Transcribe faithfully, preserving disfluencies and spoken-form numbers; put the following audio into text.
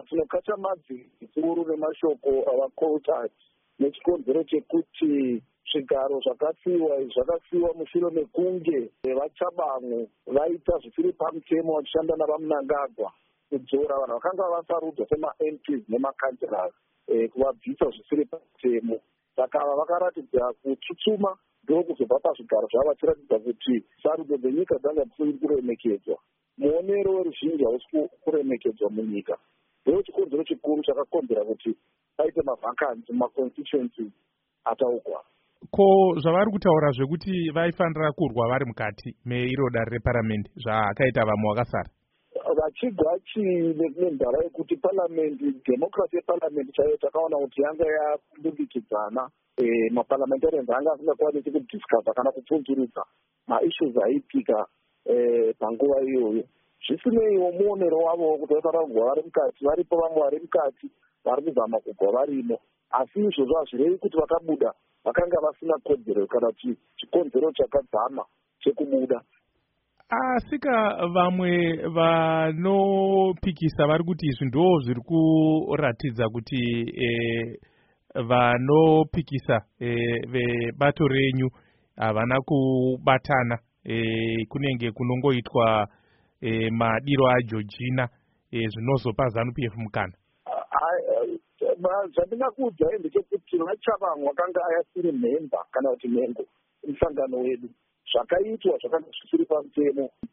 tinokachamadzi zvikuru nemashoko avakota nechikonzero chekuti zvigaro zvakasiyiwa zvakasiyiwa mushure mekunge vachabangu vaita zvisiri pamutemo vachishanda navamunangagwa kudzora vanhu vakanga vasarudzwa sema-M Ps nemakanselas kuvabvisa zvisiri pamutemo. Saka ava vakaratidza kutsutsuma ndokuzobva pazvigaro zvavo vachiratidza kuti sarudzo dzenyika dzanga dzisiri kuremekedzwa. Muonero weruzhinji hausi kuremekedzwa munyika. Ndo chikonzero chikuru chakakonzera kuti paite mavhakansi mumaconstituencies ataugwa. Ko zvavari kutaura zvekuti vaifanira kurwa vari mukati meiro dare reparamende zvaakaita vamwe vakasara vachigwa chii nenzara yekuti paramende democracy yeparamende chaiyo takaona kuti yanga yabudikidzana maparliamentarians anga asingakwanisi kudiscussa kana kupfunzurudza maissues aitika panguva iyoyo. Zvisineiwo muonero wavo kuti vaifanira kugwa vari mukati, varipo vamwe vari mukati vari kuzama kugwa varimo, asi izvozvo hazvirevi kuti vakabuda vakanga vasina kodzero kana kuti chikonzero chakadzama chekubuda. Asika vamwe vanopikisa vari kuti izvi ndo zviri kuratidza kuti e, vanopikisa e, vebato renyu havana kubatana e, kunenge kunongoitwa e, madiro aJeorgina e, zvinozopa ZANU P F mukana. Zvandingakuudzai ndechekuti vachavamwe vakanga asiri mhemba kana kuti mhengo musangano wedu zvakaitwa zvakanga zvisiri pamutemo